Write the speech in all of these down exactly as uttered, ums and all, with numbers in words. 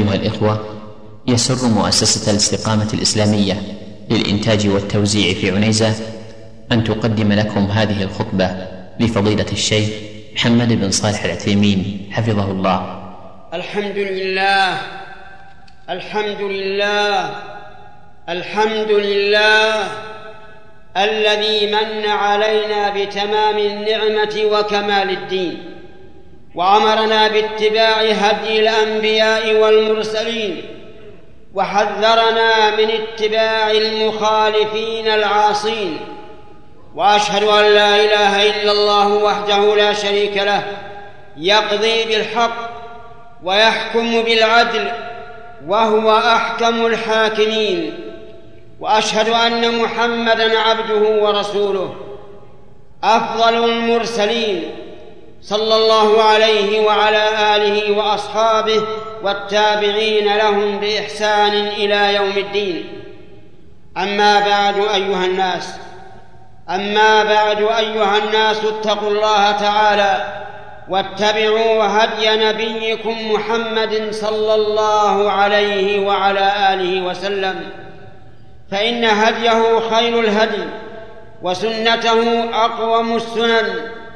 أيها الإخوة، يسر مؤسسة الاستقامة الإسلامية للإنتاج والتوزيع في عنيزة أن تقدم لكم هذه الخطبة لفضيلة الشيخ محمد بن صالح العثيمين حفظه الله. الحمد لله الحمد لله الحمد لله الذي من علينا بتمام النعمة وكمال الدين، وأمرنا باتباع هدي الأنبياء والمرسلين، وحذرنا من اتباع المخالفين العاصين. وأشهد أن لا إله إلا الله وحده لا شريك له، يقضي بالحق ويحكم بالعدل وهو أحكم الحاكمين. وأشهد أن محمدًا عبده ورسوله أفضل المرسلين، صلى الله عليه وعلى آله وأصحابه والتابعين لهم بإحسان إلى يوم الدين. أما بعد أيها الناس أما بعد أيها الناس اتقوا الله تعالى واتبعوا هدي نبيكم محمد صلى الله عليه وعلى آله وسلم، فإن هديه خير الهدي، وسنته أقوم السنن،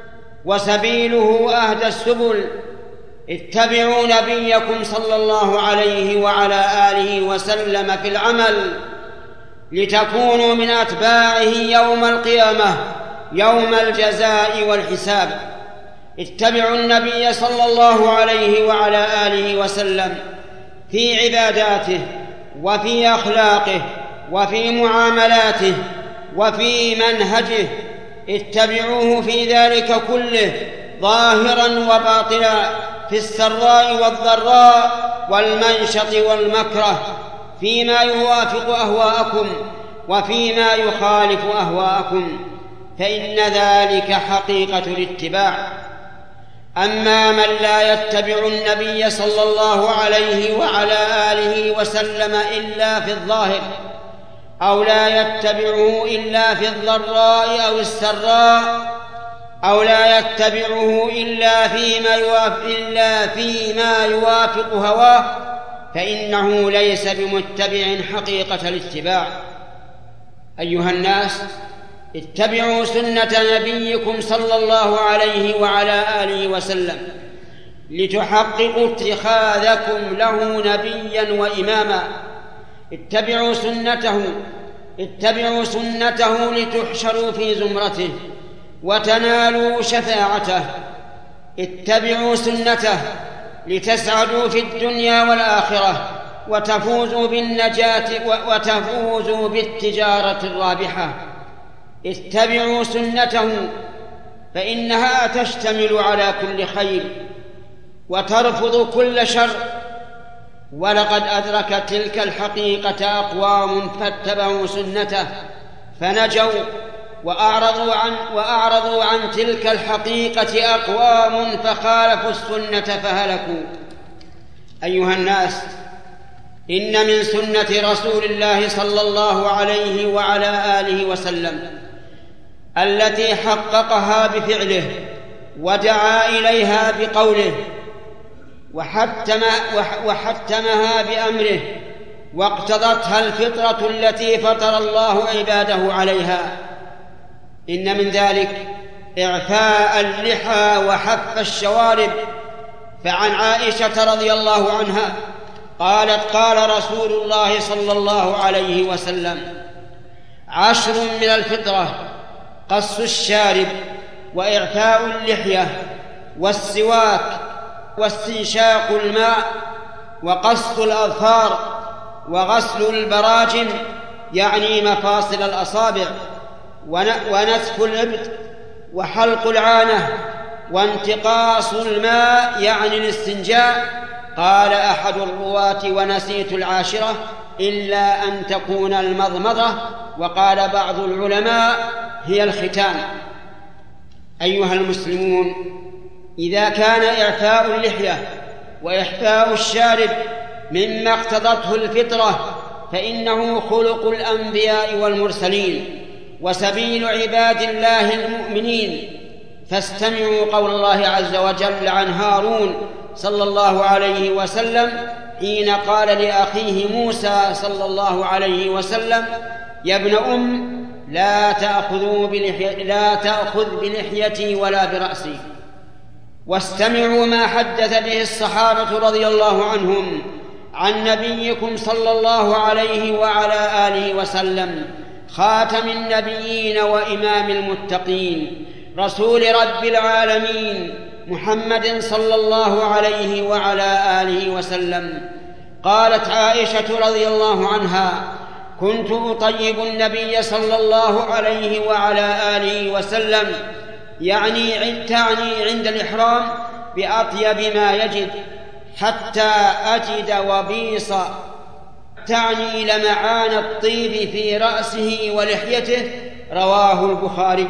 وسبيله أهدى السبل. اتبعوا نبيكم صلى الله عليه وعلى آله وسلم في العمل لتكونوا من أتباعه يوم القيامة، يوم الجزاء والحساب. اتبعوا النبي صلى الله عليه وعلى آله وسلم في عباداته وفي أخلاقه وفي معاملاته وفي منهجه. اتبعوه في ذلك كله ظاهرا وباطنا، في السراء والضراء والمنشط والمكره، فيما يوافق أهواءكم وفيما يخالف أهواءكم، فإن ذلك حقيقة الاتباع. أما من لا يتبع النبي صلى الله عليه وعلى آله وسلم إلا في الظاهر، أو لا يتبعه إلا في الضراء أو السراء، أو لا يتبعه إلا فيما يوافق, إلا فيما يوافق هواه، فإنه ليس بمتبع حقيقة الاتباع. أيها الناس، اتبعوا سنة نبيكم صلى الله عليه وعلى آله وسلم لتحققوا اتخاذكم له نبيا وإماما. اتبعوا سنته اتبعوا سنته لتحشروا في زمرته وتنالوا شفاعته. اتبعوا سنته لتسعدوا في الدنيا والآخرة وتفوزوا بالنجاة وتفوزوا بالتجارة الرابحة. اتبعوا سنته فإنها تشتمل على كل خير وترفض كل شر. ولقد أدرك تلك الحقيقة أقوام فاتبعوا سنته فنجوا، وأعرضوا عن, وأعرضوا عن تلك الحقيقة أقوام فخالفوا السنة فهلكوا. أيها الناس، إن من سنة رسول الله صلى الله عليه وعلى آله وسلم التي حققها بفعله ودعا إليها بقوله وحتم وحتمها بأمره، واقتضتها الفطرة التي فطر الله عباده عليها. إن من ذلك إعفاء اللحى وحف الشوارب. فعن عائشة رضي الله عنها قالت: قال رسول الله صلى الله عليه وسلم: عشر من الفطرة: قص الشارب، وإعفاء اللحية، والسواك، واستنشاق الماء، وقص الأظفار، وغسل البراجم يعني مفاصل الأصابع، ونتف الإبط، وحلق العانة، وانتقاص الماء يعني الاستنجاء. قال أحد الرواة: ونسيت العاشرة إلا أن تكون المضمضة. وقال بعض العلماء: هي الختان. أيها المسلمون، إذا كان إعفاء اللحية وإحفاء الشارب مما اقتضته الفطرة، فإنه خلق الأنبياء والمرسلين وسبيل عباد الله المؤمنين. فاستمعوا قول الله عز وجل عن هارون صلى الله عليه وسلم: حين قال لأخيه موسى صلى الله عليه وسلم: يا ابن أم، لا تأخذوا بلحي... لا تأخذ بلحيتي ولا برأسي. واستمعوا ما حدث به الصحابة رضي الله عنهم عن نبيكم صلى الله عليه وعلى آله وسلم، خاتم النبيين وإمام المتقين، رسول رب العالمين، محمد صلى الله عليه وعلى آله وسلم. قالت عائشة رضي الله عنها: كنت أطيب النبي صلى الله عليه وعلى آله وسلم، يعني تعني عند الإحرام بأطيب ما يجد، حتى أجد وبيص، تعني لمعان الطيب في رأسه ولحيته. رواه البخاري.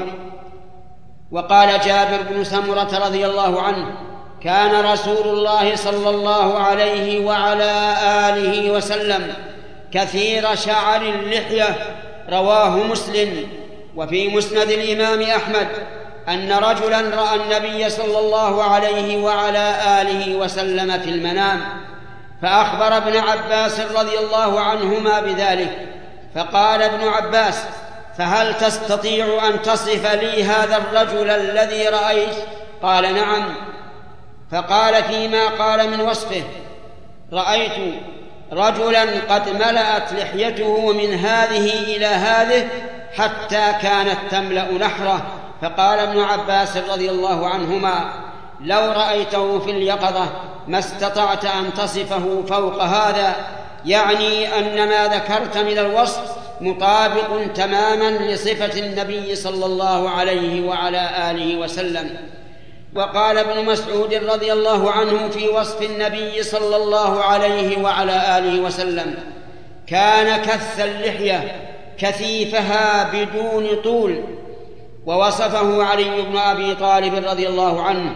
وقال جابر بن سمرة رضي الله عنه: كان رسول الله صلى الله عليه وعلى آله وسلم كثير شعر اللحية. رواه مسلم. وفي مسند الإمام أحمد أن رجلا رأى النبي صلى الله عليه وعلى آله وسلم في المنام، فأخبر ابن عباس رضي الله عنهما بذلك، فقال ابن عباس: فهل تستطيع أن تصف لي هذا الرجل الذي رأيت؟ قال: نعم. فقال فيما قال من وصفه: رأيت رجلا قد ملأت لحيته من هذه إلى هذه حتى كانت تملأ نحره. فقال ابن عباس رضي الله عنهما: لو رأيته في اليقظة ما استطعت أن تصفه فوق هذا، يعني أن ما ذكرت من الوصف مطابق تماما لصفة النبي صلى الله عليه وعلى آله وسلم. وقال ابن مسعود رضي الله عنه في وصف النبي صلى الله عليه وعلى آله وسلم: كان كث اللحية كثيفها بدون طول. ووصفه علي بن أبي طالب رضي الله عنه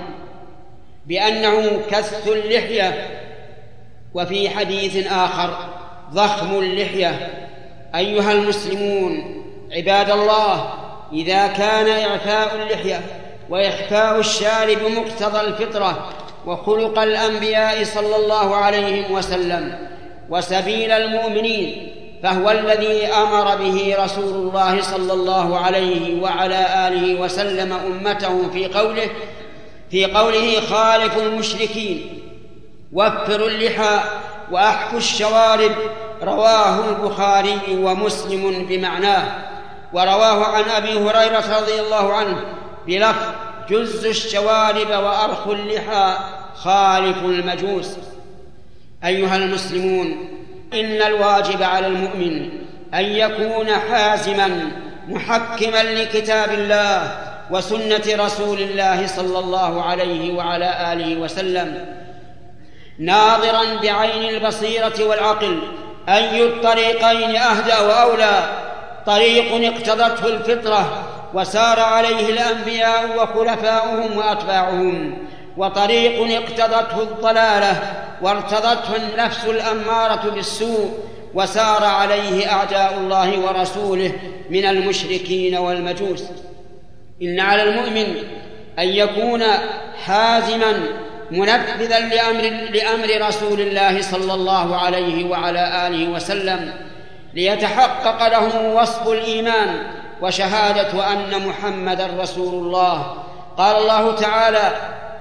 بأنه كث اللحية. وفي حديث آخر: ضخم اللحية. أيها المسلمون عباد الله، إذا كان إعفاء اللحية وإحفاء الشارب مقتضى الفطرة وخلق الأنبياء صلى الله عليه وسلم وسبيل المؤمنين، فهو الذي أمر به رسول الله صلى الله عليه وعلى آله وسلم أمته في قوله في قوله: خالفوا المشركين، وفروا اللحى، وأحفوا الشوارب. رواه البخاري ومسلم بمعناه. ورواه عن أبي هريرة رضي الله عنه بلفظ: جزوا الشوارب وأرخوا اللحى، خالفوا المجوس. أيها المسلمون، إن الواجب على المؤمن أن يكون حازما محكما لكتاب الله وسنة رسول الله صلى الله عليه وعلى آله وسلم، ناظرا بعين البصيرة والعقل أي الطريقين أهدى وأولى: طريق اقتضته الفطرة وسار عليه الأنبياء وخلفاؤهم وأتباعهم، وطريق اقتضته الضلالة وارتضته النفس الأمارة بالسوء وسار عليه أعداء الله ورسوله من المشركين والمجوس. إن على المؤمن أن يكون حازما منفذا لأمر, لأمر رسول الله صلى الله عليه وعلى آله وسلم، ليتحقق له وصف الإيمان وشهادة أن محمدا رسول الله. قال الله تعالى: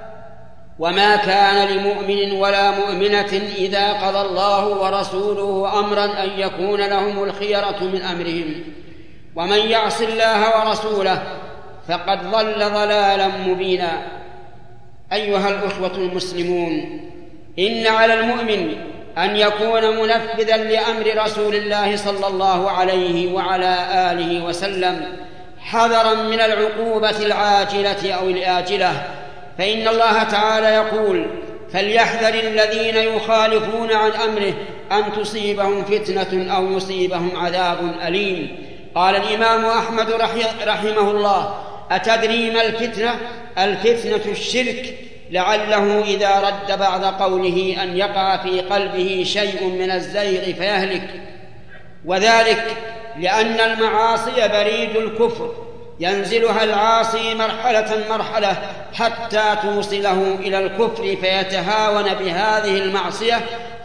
وما كان لمؤمن ولا مؤمنة إذا قضى الله ورسوله أمرا أن يكون لهم الخيرة من أمرهم، ومن يعص الله ورسوله فقد ضل ضلالا مبينا. أيها الأخوة المسلمون، إن على المؤمن أن يكون منفذا لأمر رسول الله صلى الله عليه وعلى آله وسلم، حذرا من العقوبة العاجلة أو الآجلة. فإن الله تعالى يقول: فليحذر الذين يخالفون عن أمره أن تصيبهم فتنة أو يصيبهم عذاب أليم. قال الإمام أحمد رحمه الله: أتدري ما الفتنة؟ الفتنة الشرك، لعله إذا رد بعد قوله أن يقع في قلبه شيء من الزيغ فيهلك، وذلك لأن المعاصي بريد الكفر، ينزلها العاصي مرحلة مرحلة حتى توصله إلى الكفر فيتهاون بهذه المعصية،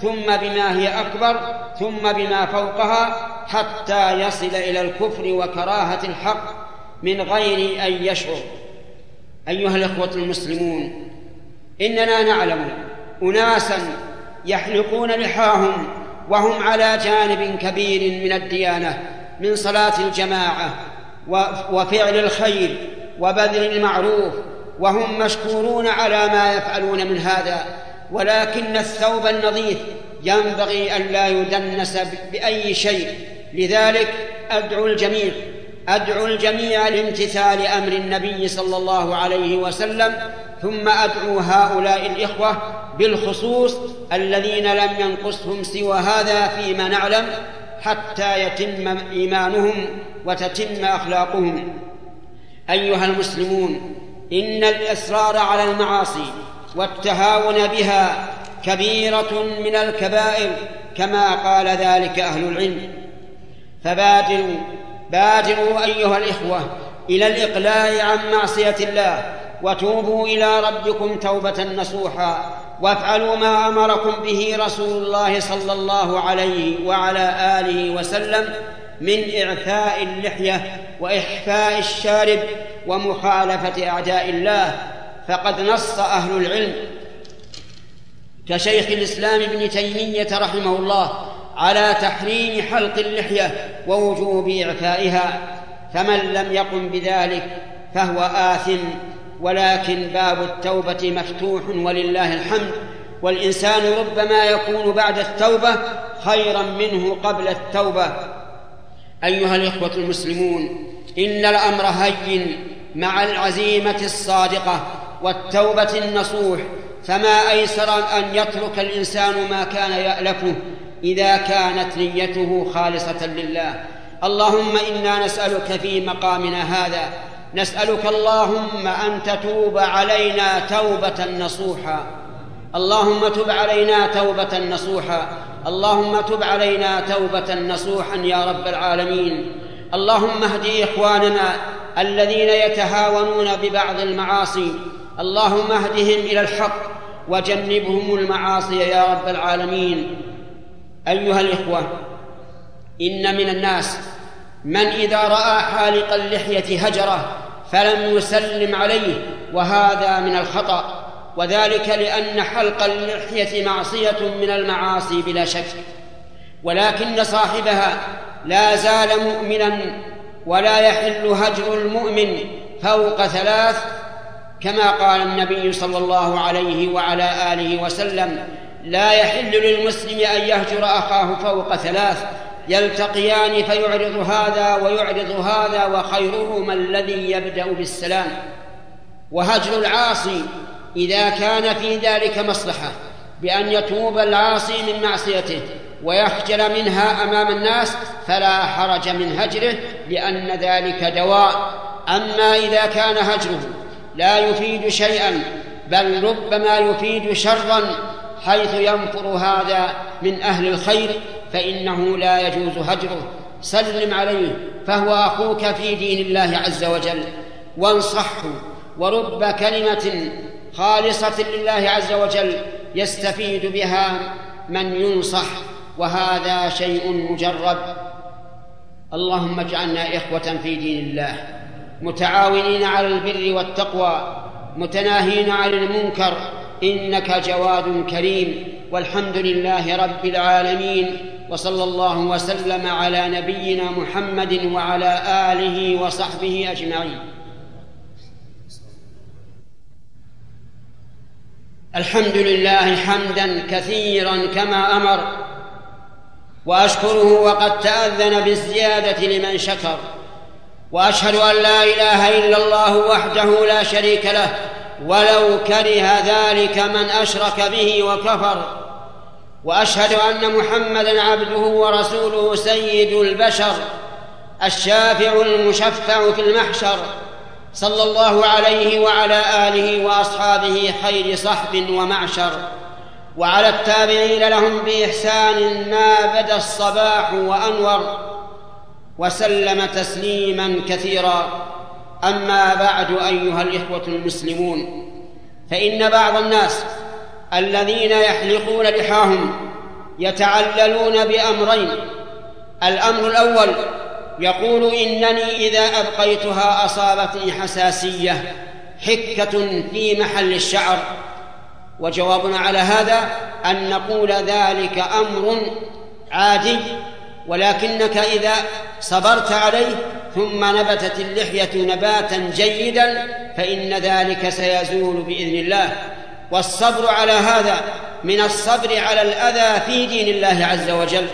ثم بما هي أكبر ثم بما فوقها حتى يصل إلى الكفر وكراهة الحق من غير أن يشعر. أيها الإخوة المسلمون، إننا نعلم أناسا يحلقون لحاهم وهم على جانب كبير من الديانة، من صلاة الجماعة وفعل الخير وبذل المعروف، وهم مشكورون على ما يفعلون من هذا، ولكن الثوب النظيف ينبغي أن لا يدنس بأي شيء. لذلك أدعو الجميع أدعو الجميع لامتثال أمر النبي صلى الله عليه وسلم، ثم أدعو هؤلاء الإخوة بالخصوص الذين لم ينقصهم سوى هذا فيما نعلم حتى يتم إيمانهم وتتم أخلاقهم. أيها المسلمون، إن الإصرار على المعاصي والتهاون بها كبيرة من الكبائر كما قال ذلك أهل العلم. فبادروا بادروا أيها الإخوة إلى الإقلاع عن معصية الله، وتوبوا إلى ربكم توبة نصوحا، وافعلوا ما أمركم به رسول الله صلى الله عليه وعلى آله وسلم من إعفاء اللحية وإحفاء الشارب ومخالفة أعداء الله. فقد نص أهل العلم كشيخ الإسلام ابن تيمية رحمه الله على تحريم حلق اللحية ووجوب إعفائها، فمن لم يقم بذلك فهو آثم، ولكن باب التوبة مفتوح ولله الحمد، والإنسان ربما يكون بعد التوبة خيرا منه قبل التوبة. أيها الإخوة المسلمون، إن الأمر هين مع العزيمة الصادقة والتوبة النصوح، فما أيسر أن يترك الإنسان ما كان يألفه إذا كانت نيته خالصة لله. اللهم إنا نسألك في مقامنا هذا، نسألك اللهم أن تتوب علينا توبة نصوحا، اللهم تب علينا توبة نصوحا، اللهم تب علينا توبة نصوحا يا رب العالمين. اللهم اهد إخواننا الذين يتهاونون ببعض المعاصي، اللهم اهدهم إلى الحق وجنبهم المعاصي يا رب العالمين. أيها الإخوة، إن من الناس من إذا رأى حالق اللحية هجره فلم يسلم عليه، وهذا من الخطأ، وذلك لأن حلق اللحية معصية من المعاصي بلا شك، ولكن صاحبها لا زال مؤمنا، ولا يحل هجر المؤمن فوق ثلاث، كما قال النبي صلى الله عليه وعلى آله وسلم: لا يحل للمسلم أن يهجر أخاه فوق ثلاث، يلتقيان فيعرض هذا ويعرض هذا، وخيرهما الذي يبدأ بالسلام. وهجر العاصي إذا كان في ذلك مصلحة بأن يتوب العاصي من معصيته ويخجل منها أمام الناس فلا حرج من هجره، لأن ذلك دواء. أما إذا كان هجره لا يفيد شيئا بل ربما يفيد شرا، حيث ينفر هذا من أهل الخير، فإنه لا يجوز هجره. سلم عليه فهو أخوك في دين الله عز وجل، وانصحه، ورب كلمة خالصة لله عز وجل يستفيد بها من ينصح، وهذا شيء مجرب. اللهم اجعلنا إخوة في دين الله، متعاونين على البر والتقوى، متناهين عن المنكر، إنك جواد كريم. والحمد لله رب العالمين، وصلى الله وسلم على نبينا محمد وعلى آله وصحبه أجمعين. الحمد لله حمدا كثيرا كما أمر، وأشكره وقد تأذن بالزيادة لمن شكر، وأشهد أن لا إله إلا الله وحده لا شريك له، ولو كره ذلك من أشرك به وكفر. وأشهد أن محمدًا عبده ورسوله سيد البشر، الشافع المشفع في المحشر، صلى الله عليه وعلى آله وأصحابه خير صحب ومعشر، وعلى التابعين لهم بإحسان ما بدا الصباح وأنور، وسلم تسليما كثيرا. أما بعد، أيها الإخوة المسلمون، فإن بعض الناس الذين يحلقون لحاهم يتعللون بأمرين. الأمر الأول يقول إنني إذا أبقيتها أصابتني حساسية، حكة في محل الشعر. وجوابنا على هذا أن نقول ذلك أمر عادي، ولكنك إذا صبرت عليه ثم نبتت اللحية نباتا جيدا فإن ذلك سيزول بإذن الله. والصبر على هذا من الصبر على الأذى في دين الله عز وجل.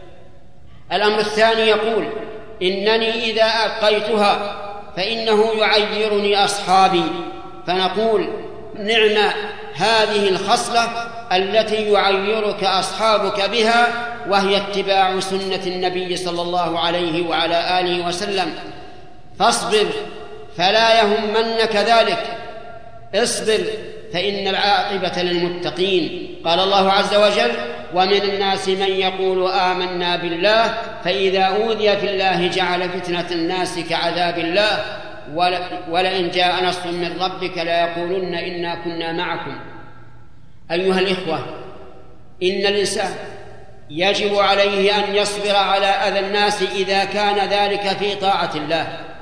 الأمر الثاني يقول إنني إذا أبقيتها فإنه يعيرني أصحابي، فنقول نعم هذه الخصلة التي يعيرك أصحابك بها، وهي اتباع سنة النبي صلى الله عليه وعلى آله وسلم. فاصبر فلا يهمنك ذلك، اصبر فإن العاقبة للمتقين. قال الله عز وجل ومن الناس من يقول آمنا بالله فإذا أوذي في الله جعل فتنة الناس كعذاب الله ولئن جاء نصر من ربك ليقولن إنا كنا معكم. أيها الإخوة، إن الإنسان يجب عليه أن يصبر على أذى الناس إذا كان ذلك في طاعة الله،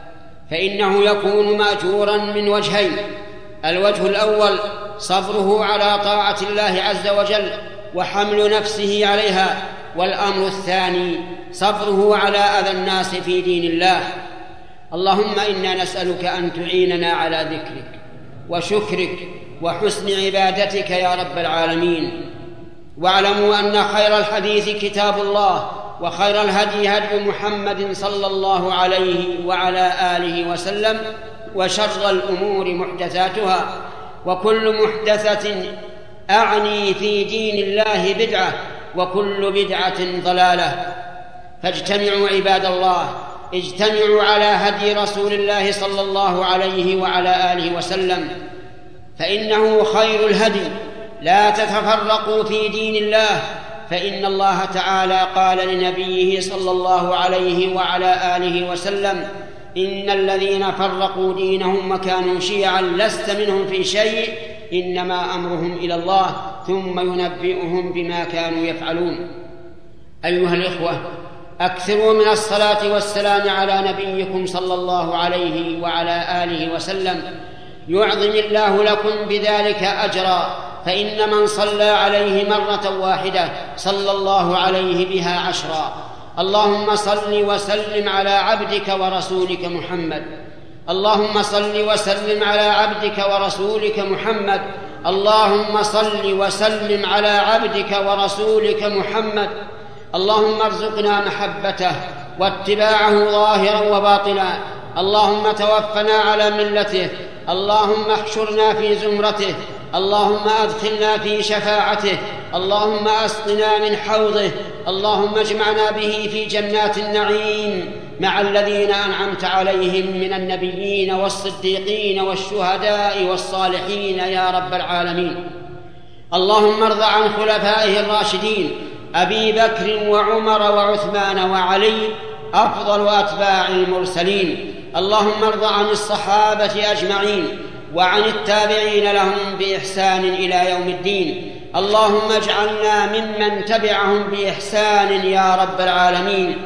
فإنه يكون مأجورا من وجهين. الوجه الأول صبره على طاعة الله عز وجل وحمل نفسه عليها، والأمر الثاني صبره على أذى الناس في دين الله. اللهم إنا نسألك أن تعيننا على ذكرك وشكرك وحسن عبادتك يا رب العالمين. واعلموا أن خير الحديث كتاب الله، وخير الهدي هدي محمد صلى الله عليه وعلى آله وسلم، وشر الأمور محدثاتها، وكل محدثة أعني في دين الله بدعة، وكل بدعة ضلالة. فاجتمعوا عباد الله، اجتمعوا على هدي رسول الله صلى الله عليه وعلى آله وسلم، فإنه خير الهدي. لا تتفرقوا في دين الله، فإن الله تعالى قال لنبيه صلى الله عليه وعلى آله وسلم إن الذين فرقوا دينهم وكانوا شيعا لست منهم في شيء إنما أمرهم إلى الله ثم ينبئهم بما كانوا يفعلون. أيها الإخوة، أكثروا من الصلاة والسلام على نبيكم صلى الله عليه وعلى آله وسلم يعظم الله لكم بذلك أجرا، فإن من صلى عليه مرة واحدة صلى الله عليه بها عشرا. اللهم صل وسلم على عبدك ورسولك محمد. اللهم صل وسلم على عبدك ورسولك محمد. اللهم صل وسلم على عبدك ورسولك محمد. اللهم ارزقنا محبته واتباعه ظاهرا وباطنا. اللهم توفنا على ملته. اللهم احشرنا في زمرته. اللهم أدخلنا في شفاعته. اللهم أسقنا من حوضه. اللهم اجمعنا به في جنات النعيم مع الذين أنعمت عليهم من النبيين والصديقين والشهداء والصالحين يا رب العالمين. اللهم ارض عن خلفائه الراشدين أبي بكر وعمر وعثمان وعلي أفضل أتباع المرسلين. اللهم ارض عن الصحابة أجمعين وعن التابعين لهم بإحسان إلى يوم الدين. اللهم اجعلنا ممن تبعهم بإحسان يا رب العالمين.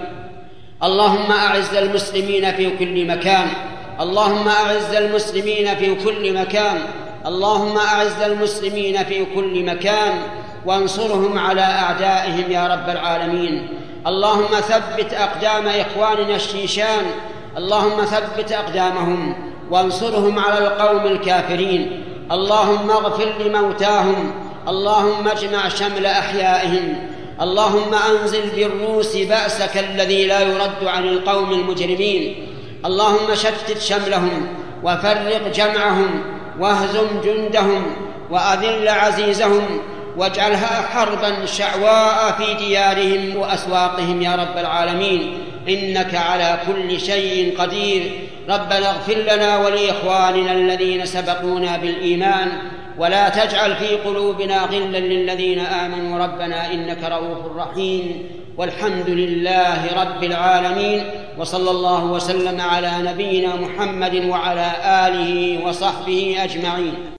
اللهم أعز المسلمين في كل مكان. اللهم أعز المسلمين في كل مكان. اللهم أعز المسلمين في كل مكان وانصرهم على أعدائهم يا رب العالمين. اللهم ثبت أقدام إخواننا الشيشان. اللهم ثبت أقدامهم وانصرهم على القوم الكافرين. اللهم اغفر لموتاهم. اللهم اجمع شمل أحيائهم. اللهم أنزل بالروس بأسك الذي لا يرد عن القوم المجرمين. اللهم شتت شملهم وفرق جمعهم واهزم جندهم وأذل عزيزهم واجعلها حربا شعواء في ديارهم وأسواقهم يا رب العالمين، إنك على كل شيء قدير. ربنا اغفر لنا ولإخواننا الذين سبقونا بالإيمان ولا تجعل في قلوبنا غلا للذين آمنوا ربنا إنك رؤوف رحيم. والحمد لله رب العالمين، وصلى الله وسلم على نبينا محمد وعلى آله وصحبه أجمعين.